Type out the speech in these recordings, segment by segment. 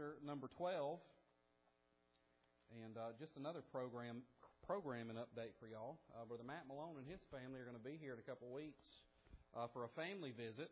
chapter number 12. And just another programming update for y'all. Brother Matt Malone and his family are going to be here in a couple of weeks for a family visit.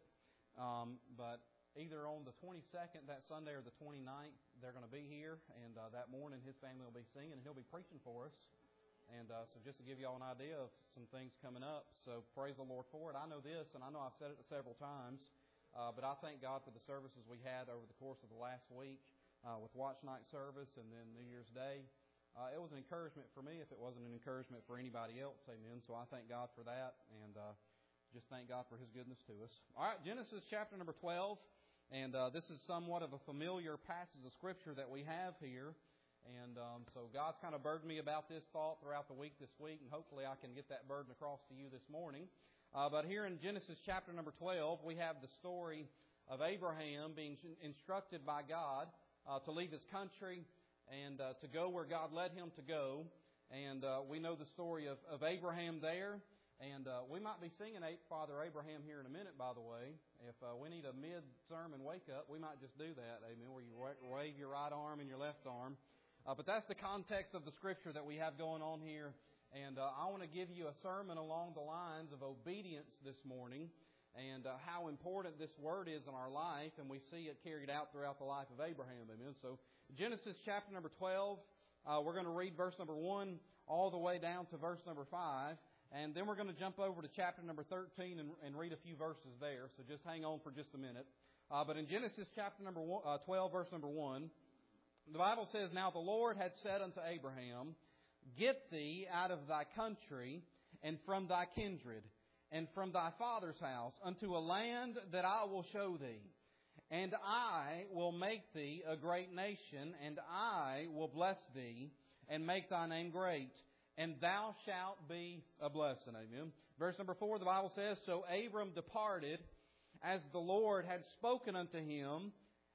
But either on the 22nd, that Sunday, or the 29th, they're going to be here. And that morning, his family will be singing, and he'll be preaching for us. And so just to give y'all an idea of some things coming up. So praise the Lord for it. I know this, and I know I've said it several times, but I thank God for the services we had over the course of the last week with Watch Night service and then New Year's Day. It was an encouragement for me if it wasn't an encouragement for anybody else. Amen. So I thank God for that, and just thank God for His goodness to us. All right, Genesis chapter number 12. And this is somewhat of a familiar passage of Scripture that we have here. And so God's kind of burdened me about this thought throughout the week this week, and hopefully I can get that burden across to you this morning. But here in Genesis chapter number 12, we have the story of Abraham being instructed by God to leave his country and to go where God led him to go. And we know the story of Abraham there. And we might be singing Father Abraham here in a minute, by the way. If we need a mid-sermon wake-up, we might just do that, amen, where you wave your right arm and your left arm. But that's the context of the Scripture that we have going on here. And I want to give you a sermon along the lines of obedience this morning and how important this word is in our life. And we see it carried out throughout the life of Abraham, amen. So Genesis chapter number 12, we're going to read verse number 1 all the way down to verse number 5. And then we're going to jump over to chapter number 13 and read a few verses there. So just hang on for just a minute. But in Genesis chapter number 12, verse number 1, the Bible says, "Now the Lord had said unto Abraham, Get thee out of thy country and from thy kindred and from thy father's house unto a land that I will show thee. And I will make thee a great nation, and I will bless thee and make thy name great. And thou shalt be a blessing." Amen. Verse number 4, the Bible says, "So Abram departed as the Lord had spoken unto him,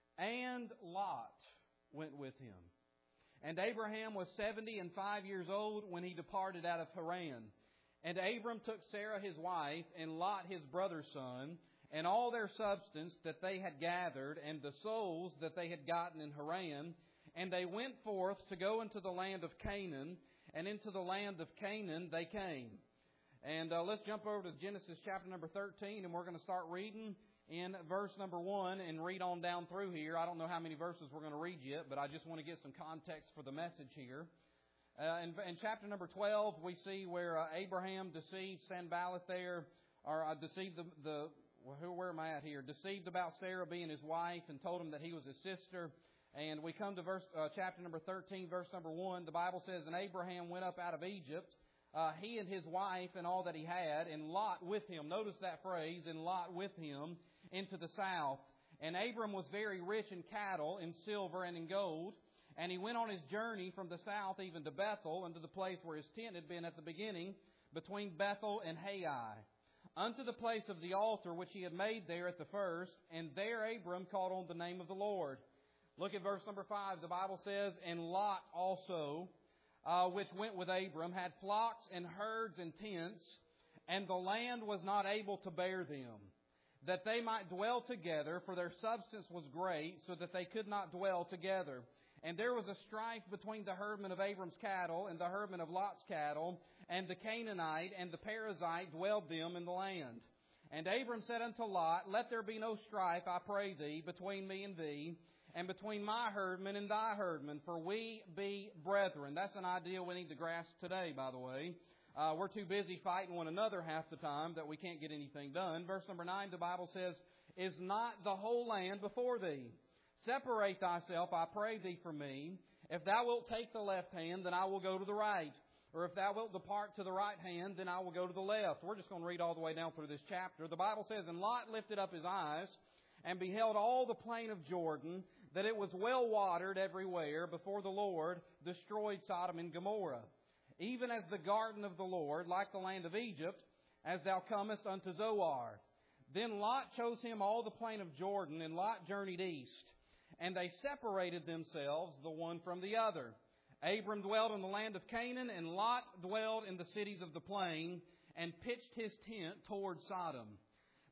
and Lot went with him. And Abraham was 75 years old when he departed out of Haran. And Abram took Sarah his wife, and Lot his brother's son, and all their substance that they had gathered, and the souls that they had gotten in Haran, and they went forth to go into the land of Canaan, and into the land of Canaan they came." And let's jump over to Genesis chapter number 13, and we're going to start reading in verse number 1 and read on down through here. I don't know how many verses we're going to read yet, but I just want to get some context for the message here. In chapter number 12, we see where Abraham deceived Sanballat there, or deceived where am I at here? Deceived about Sarah being his wife and told him that he was his sister. And we come to chapter number 13, verse number 1. The Bible says, "And Abraham went up out of Egypt, he and his wife and all that he had, and Lot with him." Notice that phrase, "and Lot with him, into the south. And Abram was very rich in cattle, in silver, and in gold. And he went on his journey from the south even to Bethel, unto the place where his tent had been at the beginning, between Bethel and Hai, unto the place of the altar which he had made there at the first. And there Abram called on the name of the Lord." Look at verse number 5. The Bible says, "And Lot also, which went with Abram, had flocks and herds and tents, and the land was not able to bear them, that they might dwell together, for their substance was great, so that they could not dwell together. And there was a strife between the herdmen of Abram's cattle and the herdmen of Lot's cattle, and the Canaanite and the Perizzite dwelled them in the land. And Abram said unto Lot, Let there be no strife, I pray thee, between me and thee, and between my herdmen and thy herdmen, for we be brethren." That's an idea we need to grasp today, by the way. We're too busy fighting one another half the time that we can't get anything done. Verse number 9, the Bible says, "Is not the whole land before thee? Separate thyself, I pray thee, from me. If thou wilt take the left hand, then I will go to the right. Or if thou wilt depart to the right hand, then I will go to the left." We're just going to read all the way down through this chapter. The Bible says, "And Lot lifted up his eyes, and beheld all the plain of Jordan, that it was well watered everywhere, before the Lord destroyed Sodom and Gomorrah. Even as the garden of the Lord, like the land of Egypt, as thou comest unto Zoar. Then Lot chose him all the plain of Jordan, and Lot journeyed east. And they separated themselves the one from the other. Abram dwelled in the land of Canaan, and Lot dwelled in the cities of the plain, and pitched his tent toward Sodom.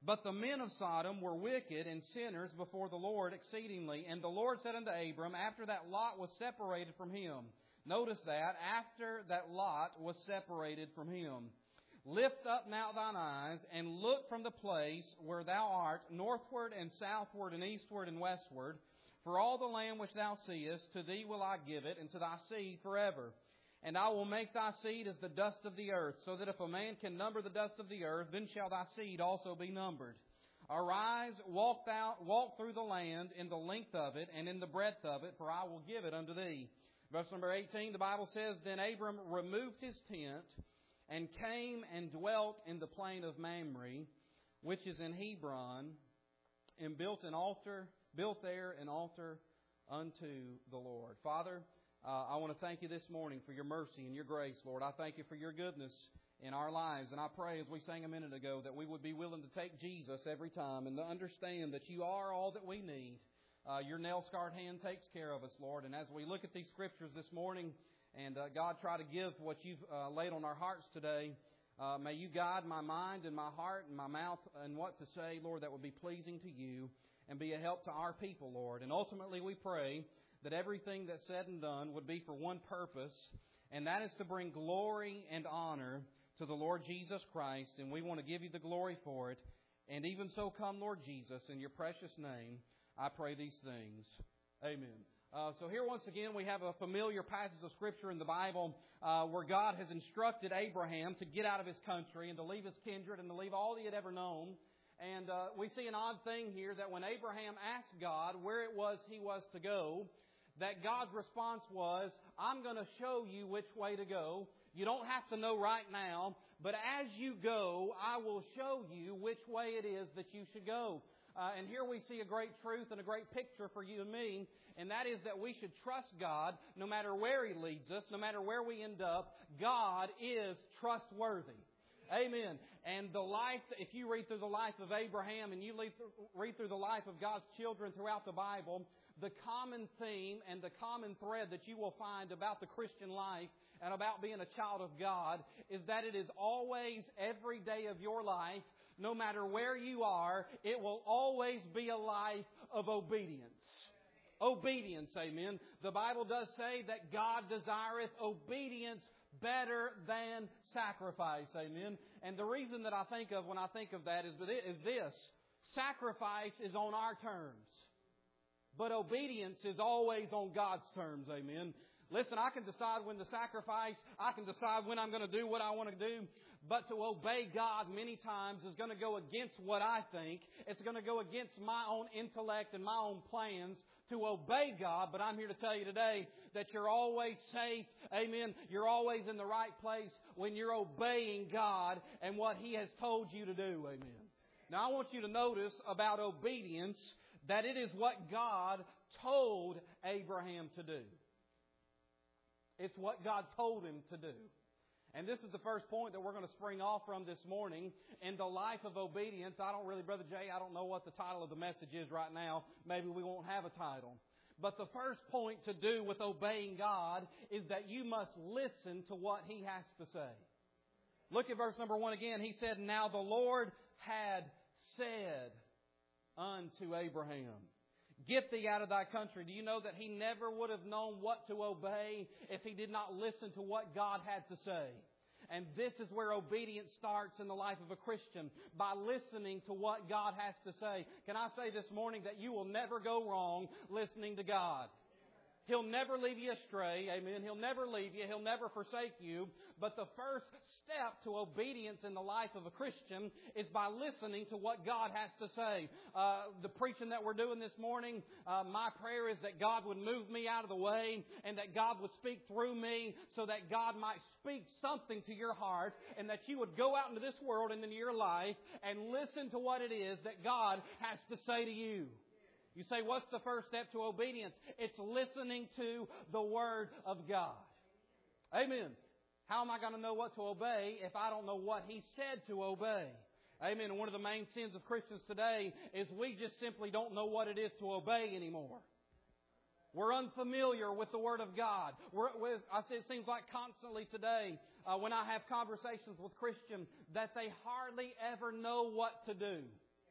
But the men of Sodom were wicked and sinners before the Lord exceedingly. And the Lord said unto Abram, after that Lot was separated from him. Notice that, after that Lot was separated from him. Lift up now thine eyes, and look from the place where thou art, northward and southward and eastward and westward. For all the land which thou seest, to thee will I give it, and to thy seed forever. And I will make thy seed as the dust of the earth, so that if a man can number the dust of the earth, then shall thy seed also be numbered. Arise, walk through the land in the length of it, and in the breadth of it, for I will give it unto thee. Verse number 18, the Bible says, Then Abram removed his tent, and came and dwelt in the plain of Mamre, which is in Hebron, and built there an altar unto the Lord. Father, I want to thank You this morning for Your mercy and Your grace, Lord. I thank You for Your goodness in our lives. And I pray, as we sang a minute ago, that we would be willing to take Jesus every time and to understand that You are all that we need. Your nail-scarred hand takes care of us, Lord. And as we look at these Scriptures this morning, and God, try to give what You've laid on our hearts today, may You guide my mind and my heart and my mouth and what to say, Lord, that would be pleasing to You and be a help to our people, Lord. And ultimately we pray that everything that's said and done would be for one purpose, and that is to bring glory and honor to the Lord Jesus Christ. And we want to give You the glory for it. And even so come, Lord Jesus, in Your precious name, I pray these things. Amen. So here once again we have a familiar passage of Scripture in the Bible where God has instructed Abraham to get out of his country and to leave his kindred and to leave all he had ever known. And we see an odd thing here, that when Abraham asked God where it was he was to go, that God's response was, I'm going to show you which way to go. You don't have to know right now, but as you go, I will show you which way it is that you should go. And here we see a great truth and a great picture for you and me, and that is that we should trust God no matter where He leads us, no matter where we end up. God is trustworthy. Amen. And the life, if you read through the life of Abraham and you read through the life of God's children throughout the Bible, the common theme and the common thread that you will find about the Christian life and about being a child of God is that it is always, every day of your life, no matter where you are, it will always be a life of obedience. Obedience, amen. The Bible does say that God desireth obedience better than sacrifice, amen. And the reason that I think of when I think of that is this. Sacrifice is on our terms, but obedience is always on God's terms, amen. Listen, I can decide when to sacrifice. I can decide when I'm going to do what I want to do. But to obey God many times is going to go against what I think. It's going to go against my own intellect and my own plans to obey God. But I'm here to tell you today that you're always safe. Amen. You're always in the right place when you're obeying God and what He has told you to do. Amen. Now I want you to notice about obedience that it is what God told Abraham to do. It's what God told him to do. And this is the first point that we're going to spring off from this morning. In the life of obedience, Brother Jay, I don't know what the title of the message is right now. Maybe we won't have a title. But the first point to do with obeying God is that you must listen to what He has to say. Look at verse number 1 again. He said, Now the Lord had said unto Abraham, Get thee out of thy country. Do you know that he never would have known what to obey if he did not listen to what God had to say? And this is where obedience starts in the life of a Christian, by listening to what God has to say. Can I say this morning that you will never go wrong listening to God? He'll never leave you astray. Amen. He'll never leave you. He'll never forsake you. But the first step to obedience in the life of a Christian is by listening to what God has to say. The preaching that we're doing this morning, my prayer is that God would move me out of the way and that God would speak through me so that God might speak something to your heart and that you would go out into this world and into your life and listen to what it is that God has to say to you. You say, what's the first step to obedience? It's listening to the Word of God. Amen. How am I going to know what to obey if I don't know what He said to obey? Amen. And one of the main sins of Christians today is we just simply don't know what it is to obey anymore. We're unfamiliar with the Word of God. It seems like constantly today when I have conversations with Christians that they hardly ever know what to do.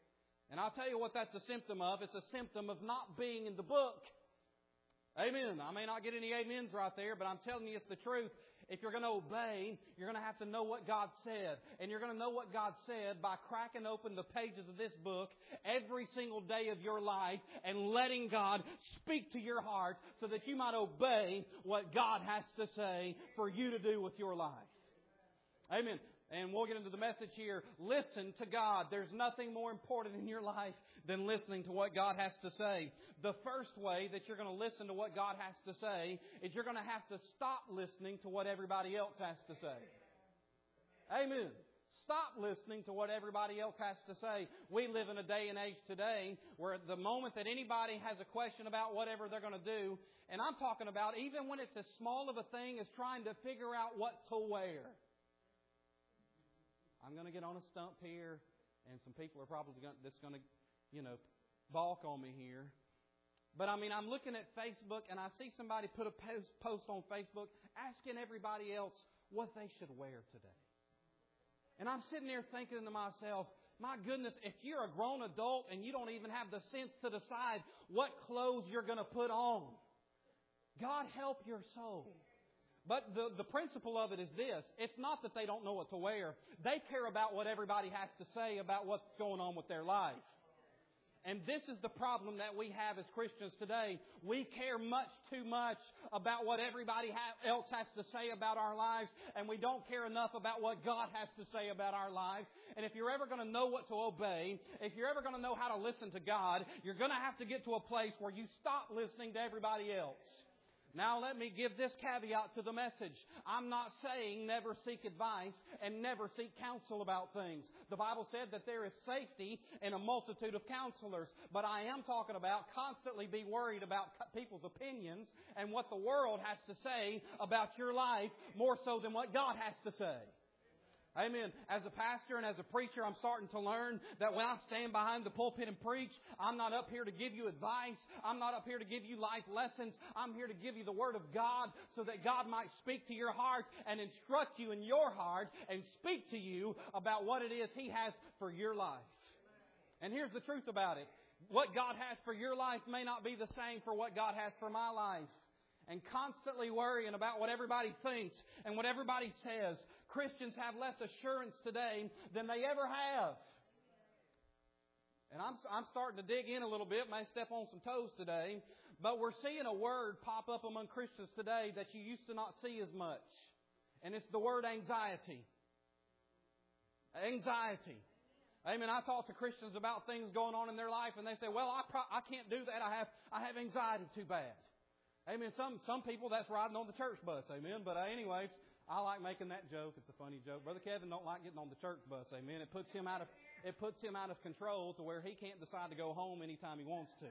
And I'll tell you what that's a symptom of. It's a symptom of not being in the book. Amen. I may not get any amens right there, but I'm telling you it's the truth. If you're going to obey, you're going to have to know what God said. And you're going to know what God said by cracking open the pages of this book every single day of your life and letting God speak to your heart so that you might obey what God has to say for you to do with your life. Amen. And we'll get into the message here. Listen to God. There's nothing more important in your life than listening to what God has to say. The first way that you're going to listen to what God has to say is you're going to have to stop listening to what everybody else has to say. Amen. Stop listening to what everybody else has to say. We live in a day and age today where the moment that anybody has a question about whatever they're going to do, and I'm talking about even when it's as small of a thing as trying to figure out what to wear. I'm going to get on a stump here, and some people are probably going to, balk on me here. But I'm looking at Facebook, and I see somebody put a post on Facebook asking everybody else what they should wear today. And I'm sitting there thinking to myself, my goodness, if you're a grown adult and you don't even have the sense to decide what clothes you're going to put on, God help your soul. But the principle of it is this. It's not that they don't know what to wear. They care about what everybody has to say about what's going on with their life. And this is the problem that we have as Christians today. We care much too much about what everybody else has to say about our lives, and we don't care enough about what God has to say about our lives. And if you're ever going to know what to obey, if you're ever going to know how to listen to God, you're going to have to get to a place where you stop listening to everybody else. Now let me give this caveat to the message. I'm not saying never seek advice and never seek counsel about things. The Bible said that there is safety in a multitude of counselors. But I am talking about constantly be worried about people's opinions and what the world has to say about your life more so than what God has to say. Amen. As a pastor and as a preacher, I'm starting to learn that when I stand behind the pulpit and preach, I'm not up here to give you advice. I'm not up here to give you life lessons. I'm here to give you the Word of God so that God might speak to your heart and instruct you in your heart and speak to you about what it is He has for your life. And here's the truth about it. What God has for your life may not be the same for what God has for my life. And constantly worrying about what everybody thinks and what everybody says. Christians have less assurance today than they ever have. And I'm starting to dig in a little bit, may step on some toes today, but we're seeing a word pop up among Christians today that you used to not see as much. And it's the word anxiety. Anxiety. Amen. I talk to Christians about things going on in their life and they say, well, I can't do that. I have anxiety too bad. Amen. Some people, that's riding on the church bus. Amen. But anyways, I like making that joke. It's a funny joke. Brother Kevin don't like getting on the church bus. Amen. It puts him out of control to where he can't decide to go home anytime he wants to.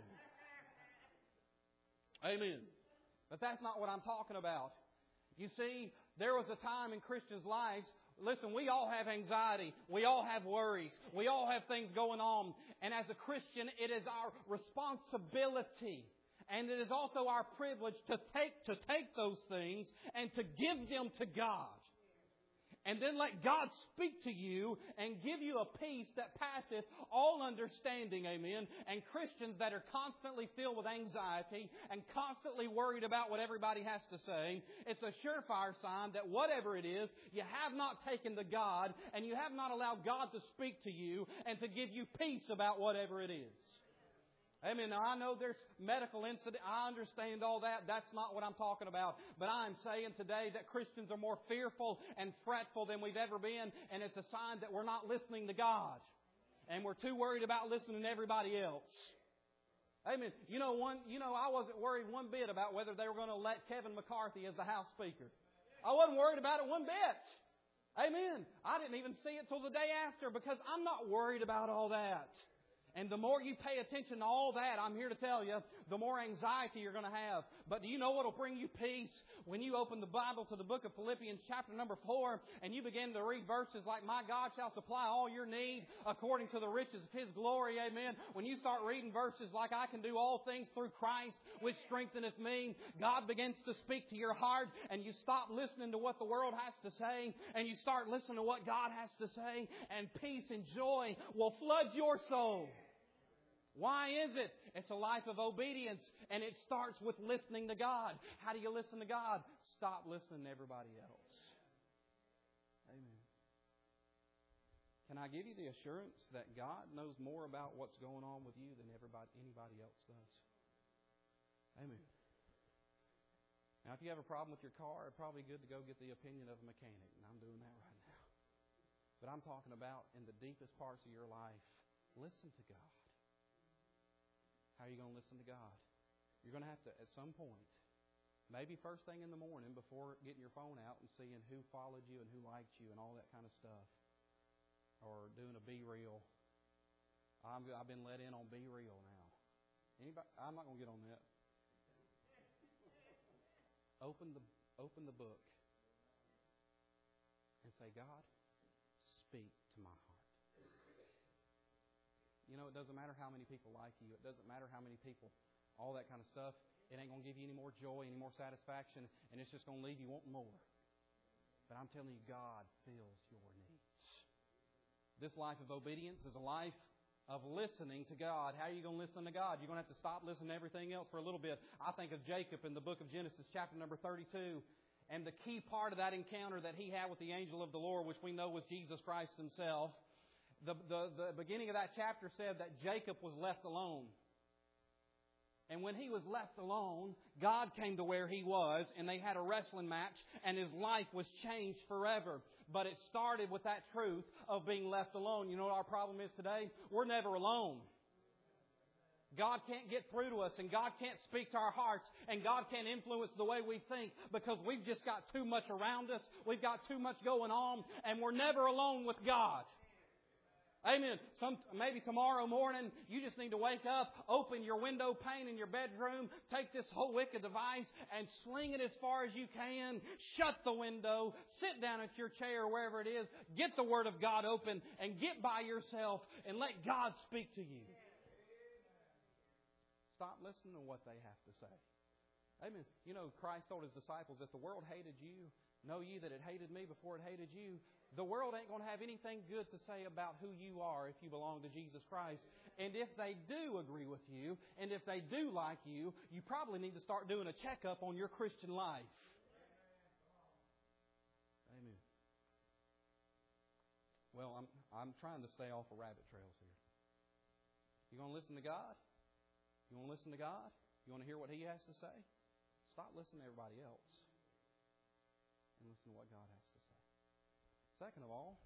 Amen. But that's not what I'm talking about. You see, there was a time in Christians' lives. Listen, we all have anxiety. We all have worries. We all have things going on. And as a Christian, it is our responsibility. And it is also our privilege to take those things and to give them to God. And then let God speak to you and give you a peace that passeth all understanding. Amen. And Christians that are constantly filled with anxiety and constantly worried about what everybody has to say, it's a surefire sign that whatever it is, you have not taken to God and you have not allowed God to speak to you and to give you peace about whatever it is. Amen. Now, I know there's medical incident. I understand all that. That's not what I'm talking about. But I'm saying today that Christians are more fearful and fretful than we've ever been. And it's a sign that we're not listening to God. And we're too worried about listening to everybody else. Amen. I wasn't worried one bit about whether they were going to elect Kevin McCarthy as the House Speaker. I wasn't worried about it one bit. Amen. I didn't even see it till the day after because I'm not worried about all that. And the more you pay attention to all that, I'm here to tell you, the more anxiety you're going to have. But do you know what will bring you peace? When you open the Bible to the book of Philippians chapter number 4 and you begin to read verses like, my God shall supply all your need according to the riches of His glory. Amen. When you start reading verses like, I can do all things through Christ which strengtheneth me, God begins to speak to your heart and you stop listening to what the world has to say and you start listening to what God has to say, and peace and joy will flood your soul. Why is it? It's a life of obedience, and it starts with listening to God. How do you listen to God? Stop listening to everybody else. Amen. Can I give you the assurance that God knows more about what's going on with you than anybody else does? Amen. Now, if you have a problem with your car, it's probably good to go get the opinion of a mechanic, and I'm doing that right now. But I'm talking about in the deepest parts of your life, listen to God. How are you going to listen to God? You're going to have to, at some point, maybe first thing in the morning before getting your phone out and seeing who followed you and who liked you and all that kind of stuff, or doing a Be Real. I've been let in on Be Real now. Anybody? I'm not going to get on that. Open the book and say, God, speak to my heart. You know, it doesn't matter how many people like you. It doesn't matter how many people, all that kind of stuff. It ain't going to give you any more joy, any more satisfaction, and it's just going to leave you wanting more. But I'm telling you, God fills your needs. This life of obedience is a life of listening to God. How are you going to listen to God? You're going to have to stop listening to everything else for a little bit. I think of Jacob in the book of Genesis, chapter number 32. And the key part of that encounter that he had with the angel of the Lord, which we know was Jesus Christ Himself. The beginning of that chapter said that Jacob was left alone. And when he was left alone, God came to where he was, and they had a wrestling match, and his life was changed forever. But it started with that truth of being left alone. You know what our problem is today? We're never alone. God can't get through to us, and God can't speak to our hearts, and God can't influence the way we think, because we've just got too much around us. We've got too much going on, and we're never alone with God. Amen. Maybe tomorrow morning, you just need to wake up, open your window pane in your bedroom, take this whole wicked device and sling it as far as you can. Shut the window, sit down at your chair or wherever it is, get the Word of God open, and get by yourself and let God speak to you. Stop listening to what they have to say. Amen. You know, Christ told His disciples, if the world hated you, know ye that it hated me before it hated you. The world ain't going to have anything good to say about who you are if you belong to Jesus Christ. And if they do agree with you, and if they do like you, you probably need to start doing a checkup on your Christian life. Amen. Well, I'm trying to stay off of rabbit trails here. You going to listen to God? You want to listen to God? You want to hear what He has to say? Stop listening to everybody else and listen to what God has to say. Second of all,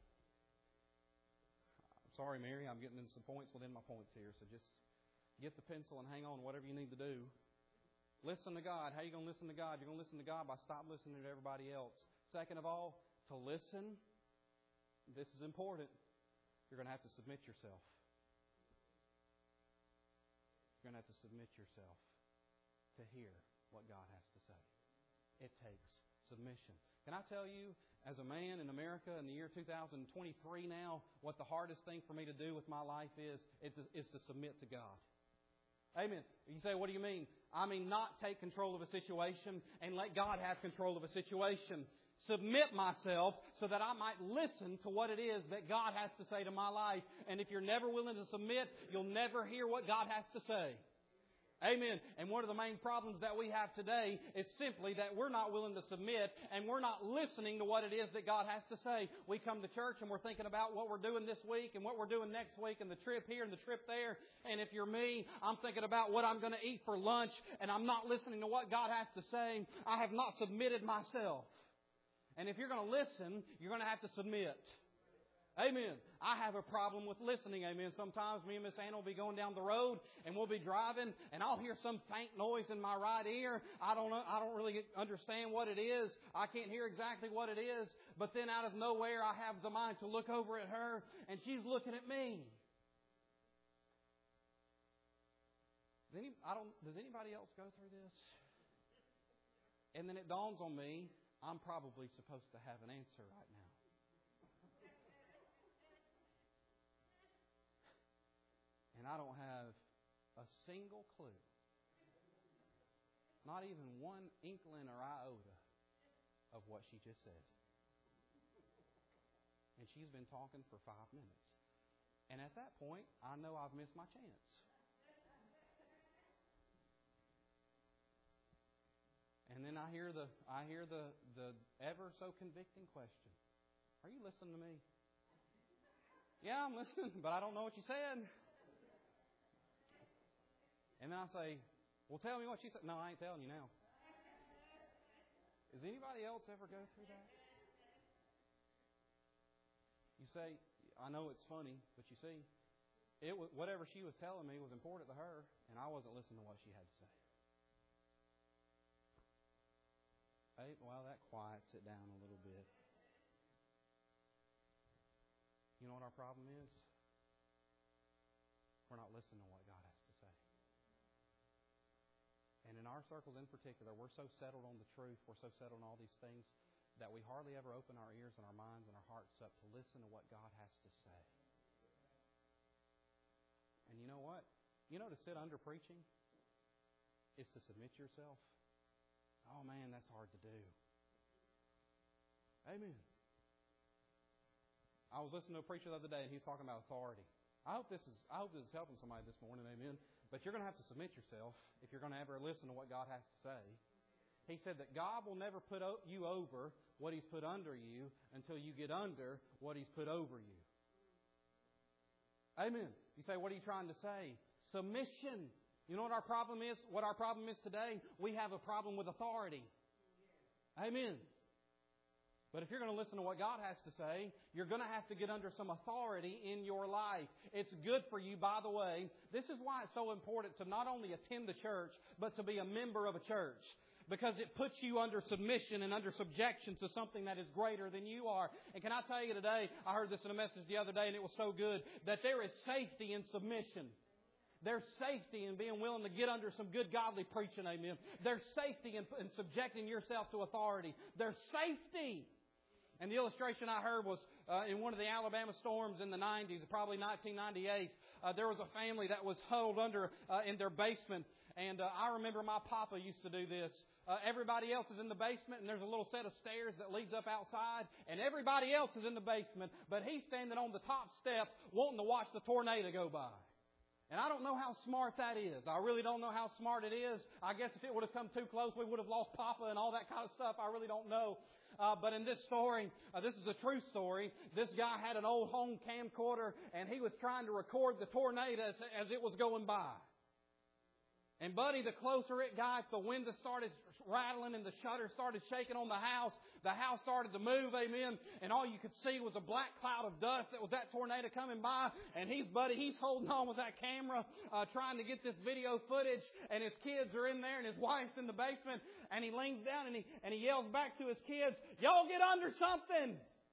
I'm sorry, Mary, I'm getting into some points within my points here, so just get the pencil and hang on, whatever you need to do. Listen to God. How are you going to listen to God? You're going to listen to God by stop listening to everybody else. Second of all, to listen, this is important, you're going to have to submit yourself. You're going to have to submit yourself to hear what God has to say. It takes submission. Can I tell you, as a man in America in the year 2023 now, what the hardest thing for me to do with my life is to submit to God. Amen. You say, what do you mean? I mean not take control of a situation and let God have control of a situation. Submit myself so that I might listen to what it is that God has to say to my life. And if you're never willing to submit, you'll never hear what God has to say. Amen. And one of the main problems that we have today is simply that we're not willing to submit and we're not listening to what it is that God has to say. We come to church and we're thinking about what we're doing this week and what we're doing next week and the trip here and the trip there. And if you're me, I'm thinking about what I'm going to eat for lunch and I'm not listening to what God has to say. I have not submitted myself. And if you're going to listen, you're going to have to submit. Amen. I have a problem with listening. Amen. Sometimes me and Miss Anna will be going down the road and we'll be driving and I'll hear some faint noise in my right ear. I don't really understand what it is. I can't hear exactly what it is. But then out of nowhere, I have the mind to look over at her and she's looking at me. Does anybody else go through this? And then it dawns on me, I'm probably supposed to have an answer right now. And I don't have a single clue. Not even one inkling or iota of what she just said. And she's been talking for 5 minutes. And at that point, I know I've missed my chance. I hear the ever so convicting question. Are you listening to me? Yeah, I'm listening, but I don't know what you said. And then I say, well, tell me what you said. No, I ain't telling you now. Does anybody else ever go through that? You say, I know it's funny, but you see, whatever she was telling me was important to her, and I wasn't listening to what she had to say. Hey, well, that quiets it down a little bit. You know what our problem is? We're not listening to what God has to say. And in our circles in particular, we're so settled on the truth, we're so settled on all these things, that we hardly ever open our ears and our minds and our hearts up to listen to what God has to say. And you know what? You know, to sit under preaching is to submit yourself. Oh man, that's hard to do. Amen. I was listening to a preacher the other day, and he's talking about authority. I hope this is helping somebody this morning, amen. But you're going to have to submit yourself if you're going to ever listen to what God has to say. He said that God will never put you over what He's put under you until you get under what He's put over you. Amen. You say, what are you trying to say? Submission. You know what our problem is? What our problem is today? We have a problem with authority. Amen. But if you're going to listen to what God has to say, you're going to have to get under some authority in your life. It's good for you, by the way. This is why it's so important to not only attend the church, but to be a member of a church. Because it puts you under submission and under subjection to something that is greater than you are. And can I tell you today, I heard this in a message the other day and it was so good, that there is safety in submission. There's safety in being willing to get under some good godly preaching, amen. There's safety in subjecting yourself to authority. There's safety. And the illustration I heard was in one of the Alabama storms in the 90s, probably 1998. There was a family that was huddled under in their basement. And I remember my papa used to do this. Everybody else is in the basement, and there's a little set of stairs that leads up outside. And everybody else is in the basement, but he's standing on the top steps wanting to watch the tornado go by. And I don't know how smart that is. I really don't know how smart it is. I guess if it would have come too close, we would have lost Papa and all that kind of stuff. I really don't know. But in this story, this is a true story. This guy had an old home camcorder, and he was trying to record the tornado as it was going by. And buddy, the closer it got, the window started rattling and the shutters started shaking on the house. The house started to move, amen. And all you could see was a black cloud of dust that was that tornado coming by. And he's holding on with that camera, trying to get this video footage. And his kids are in there and his wife's in the basement. And he leans down and he yells back to his kids, "Y'all get under something!"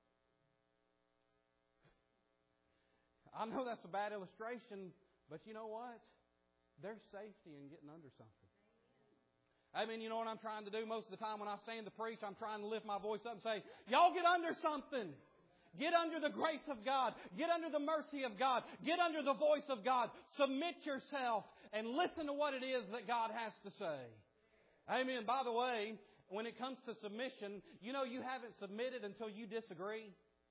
I know that's a bad illustration, but you know what? There's safety in getting under something. I mean, you know what I'm trying to do most of the time when I stand to preach? I'm trying to lift my voice up and say, y'all get under something. Get under the grace of God. Get under the mercy of God. Get under the voice of God. Submit yourself and listen to what it is that God has to say. Amen. By the way, when it comes to submission, you know you haven't submitted until you disagree.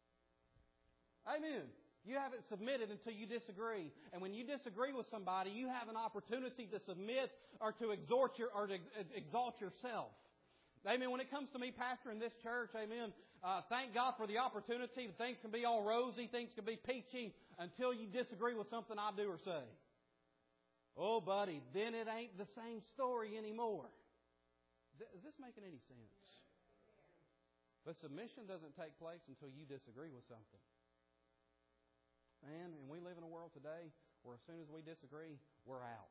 Amen. You haven't submitted until you disagree. And when you disagree with somebody, you have an opportunity to submit or to exalt yourself. Amen. When it comes to me pastoring this church, amen, thank God for the opportunity. Things can be all rosy, things can be peachy until you disagree with something I do or say. Oh, buddy, then it ain't the same story anymore. Is this making any sense? But submission doesn't take place until you disagree with something. Man, and we live in a world today where as soon as we disagree, we're out.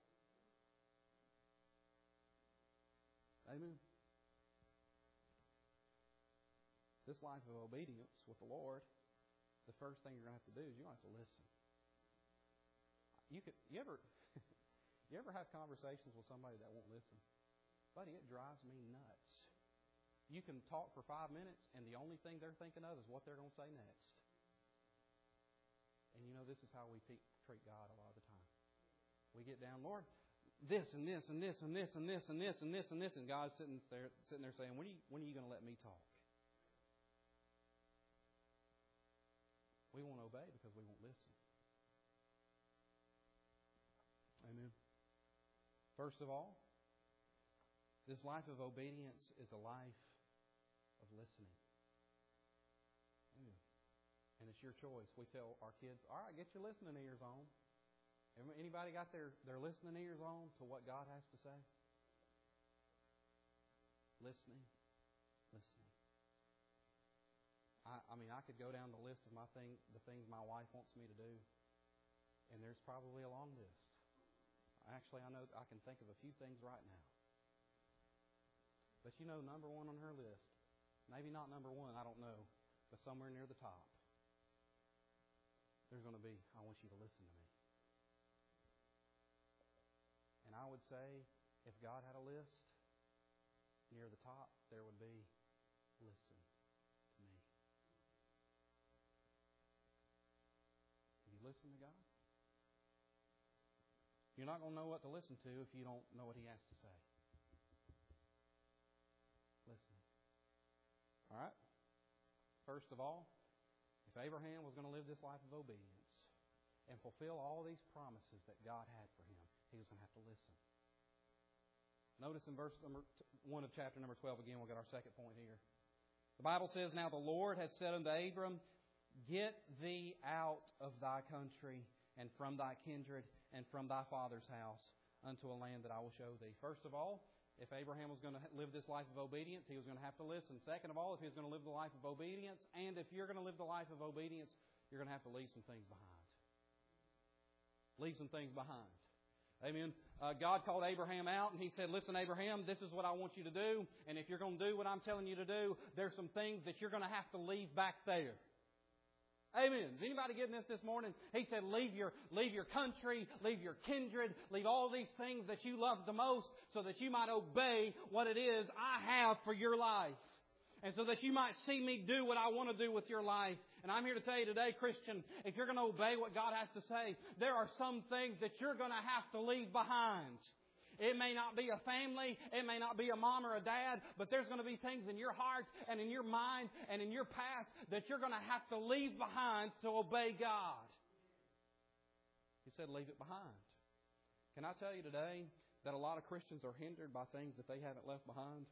Amen. This life of obedience with the Lord, the first thing you're going to have to do is you're going to have to listen. You ever have conversations with somebody that won't listen? Buddy, it drives me nuts. You can talk for 5 minutes, and the only thing they're thinking of is what they're going to say next. And you know, this is how we treat God a lot of the time. We get down, Lord, this and this and this and this and this and this and this and this, and God's sitting there saying, when are you going to let me talk? We won't obey because we won't listen. Amen. First of all, This life of obedience is a life of listening. And it's your choice. We tell our kids, all right, get your listening ears on. Anybody got their listening ears on to what God has to say? Listening. I could go down the list of the things my wife wants me to do, and there's probably a long list. Actually, I know I can think of a few things right now. But number one on her list, maybe not number one, I don't know, but somewhere near the top, there's going to be, I want you to listen to me. And I would say, if God had a list, near the top, there would be, listen to me. Have you listened to God? You're not going to know what to listen to if you don't know what He has to say. Listen. All right? First of all, if Abraham was going to live this life of obedience and fulfill all these promises that God had for him, he was going to have to listen. Notice in verse number 1 of chapter number 12 again, we'll get our second point here. The Bible says, Now the Lord had said unto Abram, Get thee out of thy country and from thy kindred and from thy father's house unto a land that I will show thee. First of all, if Abraham was going to live this life of obedience, he was going to have to listen. Second of all, if he was going to live the life of obedience, and if you're going to live the life of obedience, you're going to have to leave some things behind. Leave some things behind. Amen. God called Abraham out and He said, Listen, Abraham, this is what I want you to do. And if you're going to do what I'm telling you to do, there's some things that you're going to have to leave back there. Amen. Is anybody getting this morning? He said, leave your country, leave your kindred, leave all these things that you love the most so that you might obey what it is I have for your life. And so that you might see me do what I want to do with your life. And I'm here to tell you today, Christian, if you're going to obey what God has to say, there are some things that you're going to have to leave behind. It may not be a family, it may not be a mom or a dad, but there's going to be things in your heart and in your mind and in your past that you're going to have to leave behind to obey God. He said, leave it behind. Can I tell you today that a lot of Christians are hindered by things that they haven't left behind?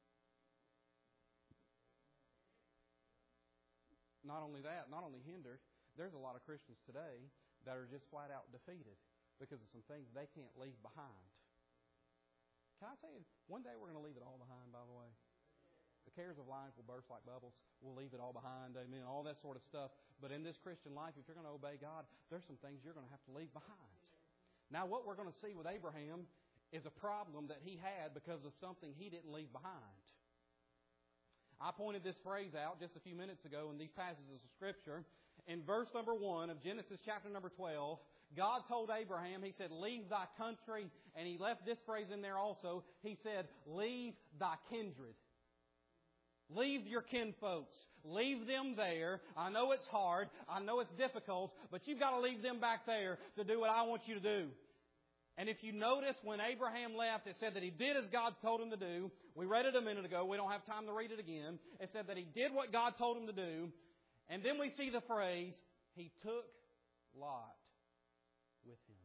Not only that, not only hindered, there's a lot of Christians today that are just flat out defeated because of some things they can't leave behind. Can I tell you, one day we're going to leave it all behind, by the way. The cares of life will burst like bubbles. We'll leave it all behind, amen, all that sort of stuff. But in this Christian life, if you're going to obey God, there's some things you're going to have to leave behind. Now, what we're going to see with Abraham is a problem that he had because of something he didn't leave behind. I pointed this phrase out just a few minutes ago in these passages of Scripture. In verse number 1 of Genesis chapter number 12, God told Abraham, He said, leave thy country, and He left this phrase in there also. He said, leave thy kindred. Leave your kinfolks. Leave them there. I know it's hard. I know it's difficult, but you've got to leave them back there to do what I want you to do. And if you notice, when Abraham left, it said that he did as God told him to do. We read it a minute ago. We don't have time to read it again. It said that he did what God told him to do. And then we see the phrase, he took Lot with him.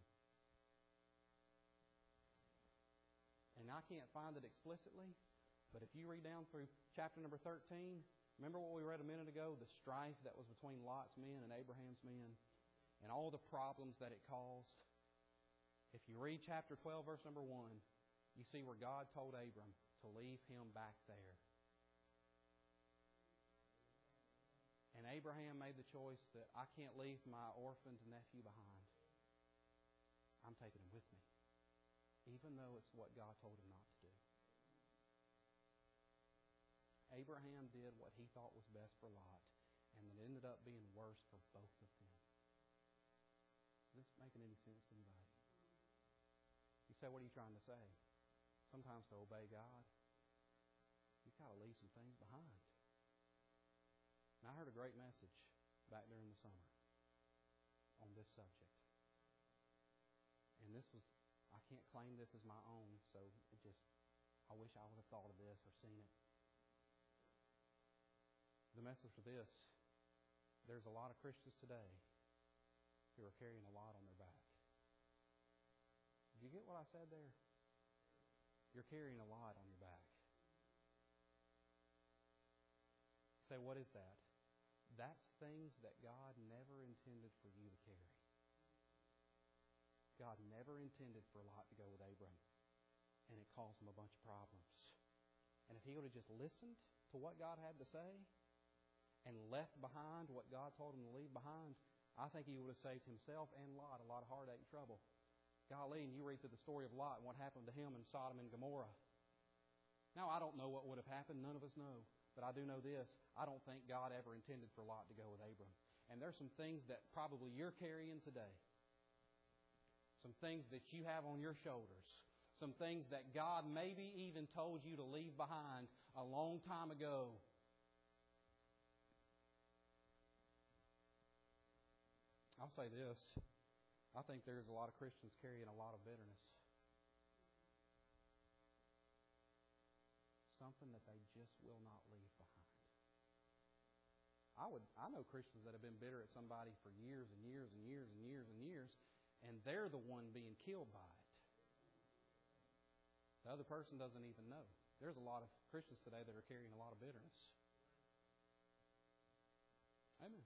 And I can't find it explicitly, but if you read down through chapter number 13, remember what we read a minute ago? The strife that was between Lot's men and Abraham's men, and all the problems that it caused. If you read chapter 12, verse number 1, you see where God told Abram to leave him back there. And Abraham made the choice that I can't leave my orphaned nephew behind. I'm taking him with me, even though it's what God told him not to do. Abraham did what he thought was best for Lot, and it ended up being worse for both of them. Is this making any sense to anybody? You say, what are you trying to say? Sometimes to obey God, you've got to leave some things behind. And I heard a great message back during the summer on this subject. And this was, I can't claim this as my own, so I wish I would have thought of this or seen it. The message for this, there's a lot of Christians today who are carrying a lot on their back. Did you get what I said there? You're carrying a lot on your back. Say, what is that? That's things that God never intended for you to carry. God never intended for Lot to go with Abram, and it caused him a bunch of problems. And if he would have just listened to what God had to say and left behind what God told him to leave behind, I think he would have saved himself and Lot a lot of heartache and trouble. Golly, and you read through the story of Lot and what happened to him in Sodom and Gomorrah. Now, I don't know what would have happened. None of us know. But I do know this. I don't think God ever intended for Lot to go with Abram. And there's some things that probably you're carrying today. Some things that you have on your shoulders. Some things that God maybe even told you to leave behind a long time ago. I'll say this. I think there's a lot of Christians carrying a lot of bitterness. Something that they just will not leave behind. I know Christians that have been bitter at somebody for years and years and years and years and years, and they're the one being killed by it. The other person doesn't even know. There's a lot of Christians today that are carrying a lot of bitterness. Amen.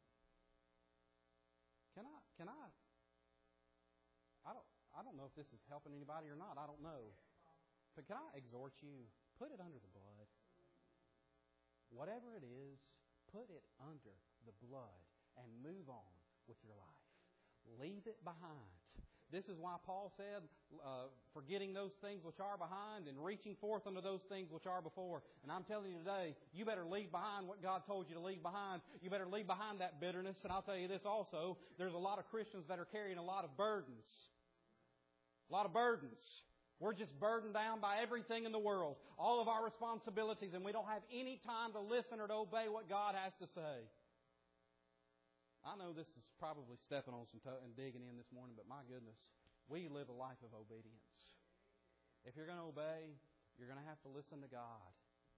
I don't know if this is helping anybody or not. I don't know. But can I exhort you? Put it under the blood. Whatever it is, put it under the blood and move on with your life. Leave it behind. This is why Paul said, forgetting those things which are behind and reaching forth unto those things which are before. And I'm telling you today, you better leave behind what God told you to leave behind. You better leave behind that bitterness. And I'll tell you this also, there's a lot of Christians that are carrying a lot of burdens. A lot of burdens. We're just burdened down by everything in the world. All of our responsibilities, and we don't have any time to listen or to obey what God has to say. I know this is probably stepping on some toe and digging in this morning, but my goodness, we live a life of obedience. If you're going to obey, you're going to have to listen to God.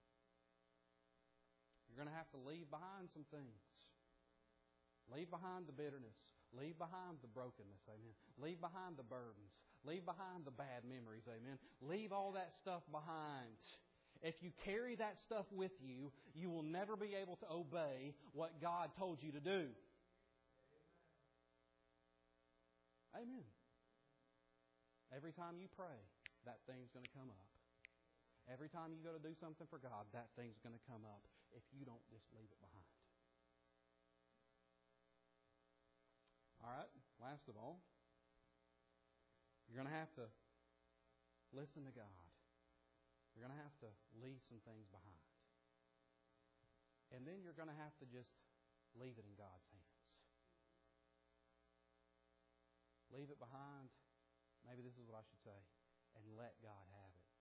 You're going to have to leave behind some things. Leave behind the bitterness. Leave behind the brokenness, amen. Leave behind the burdens. Leave behind the bad memories, amen. Leave all that stuff behind. If you carry that stuff with you, you will never be able to obey what God told you to do. Amen. Every time you pray, that thing's going to come up. Every time you go to do something for God, that thing's going to come up if you don't just leave it behind. All right, last of all, you're going to have to listen to God. You're going to have to leave some things behind. And then you're going to have to just leave it in God's hands. Leave it behind. Maybe this is what I should say. And let God have it.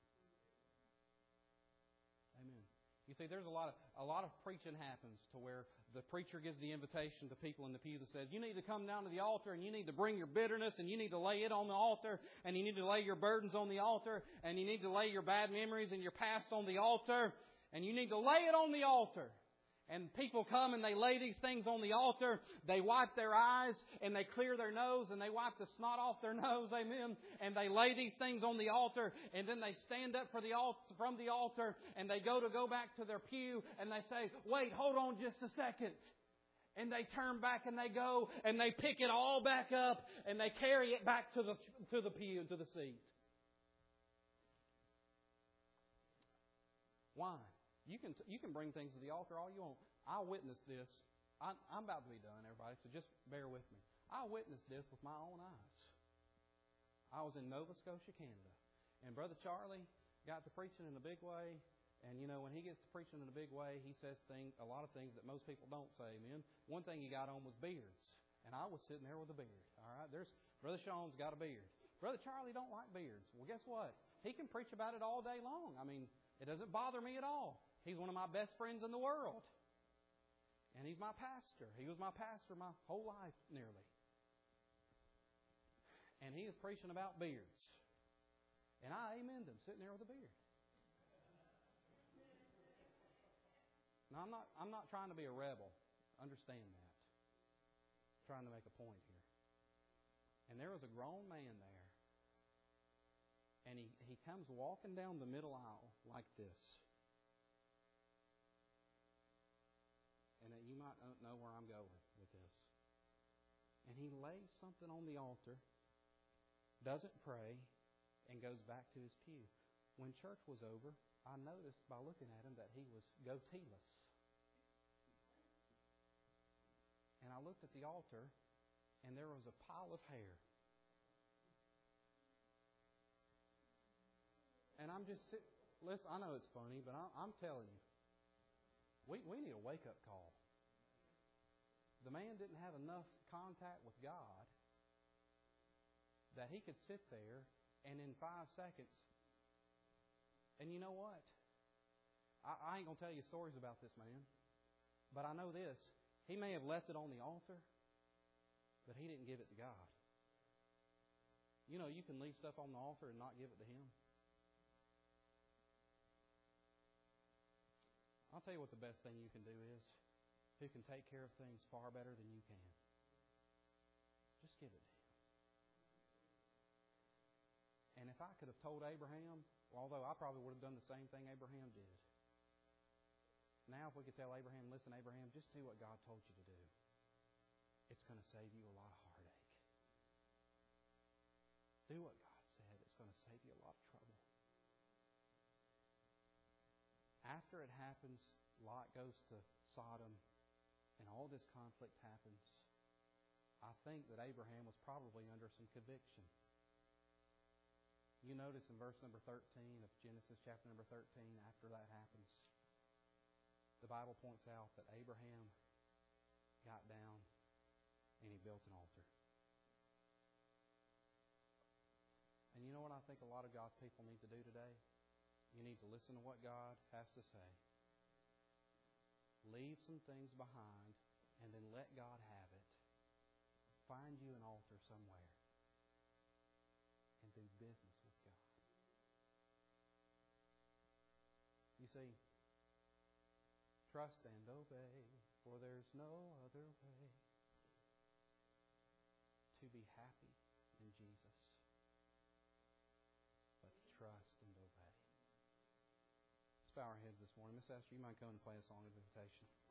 Amen. You see, there's a lot of preaching happens to where the preacher gives the invitation to people in the pews and says, you need to come down to the altar and you need to bring your bitterness and you need to lay it on the altar and you need to lay your burdens on the altar and you need to lay your bad memories and your past on the altar and you need to lay it on the altar. And people come and they lay these things on the altar. They wipe their eyes and they clear their nose and they wipe the snot off their nose. Amen. And they lay these things on the altar and then they stand up from the altar and they go back to their pew and they say, wait, hold on just a second. And they turn back and they go and they pick it all back up and they carry it back to the pew, to the seat. Why? You can bring things to the altar all you want. I witnessed this. I'm about to be done, everybody, so just bear with me. I witnessed this with my own eyes. I was in Nova Scotia, Canada. And Brother Charlie got to preaching in a big way. And, you know, when he gets to preaching in a big way, he says a lot of things that most people don't say, amen. One thing he got on was beards. And I was sitting there with a beard. All right, Brother Sean's got a beard. Brother Charlie don't like beards. Well, guess what? He can preach about it all day long. I mean, it doesn't bother me at all. He's one of my best friends in the world. And he's my pastor. He was my pastor my whole life, nearly. And he is preaching about beards. And I amened him, sitting there with a beard. Now, I'm not trying to be a rebel. Understand that. I'm trying to make a point here. And there was a grown man there. And he comes walking down the middle aisle like this. And you might know where I'm going with this. And he lays something on the altar, doesn't pray, and goes back to his pew. When church was over, I noticed by looking at him that he was goateeless. And I looked at the altar, and there was a pile of hair. And I'm just sitting. Listen, I know it's funny, but I'm telling you, we need a wake-up call. The man didn't have enough contact with God that he could sit there and in 5 seconds. And you know what? I ain't going to tell you stories about this man, but I know this. He may have left it on the altar, but he didn't give it to God. You know, you can leave stuff on the altar and not give it to Him. I'll tell you what the best thing you can do is. Who can take care of things far better than you can. Just give it to Him. And if I could have told Abraham, although I probably would have done the same thing Abraham did. Now if we could tell Abraham, listen, Abraham, just do what God told you to do. It's going to save you a lot of heartache. Do what God said. It's going to save you a lot of trouble. After it happens, Lot goes to Sodom, and all this conflict happens. I think that Abraham was probably under some conviction. You notice in verse number 13 of Genesis chapter number 13, after that happens, the Bible points out that Abraham got down and he built an altar. And you know what I think a lot of God's people need to do today? You need to listen to what God has to say. Leave some things behind and then let God have it. Find you an altar somewhere and do business with God. You see, trust and obey, for there's no other way to be happy in Jesus but to trust and obey. Let's bow our heads this morning. Miss Esther, you might come and play a song of invitation.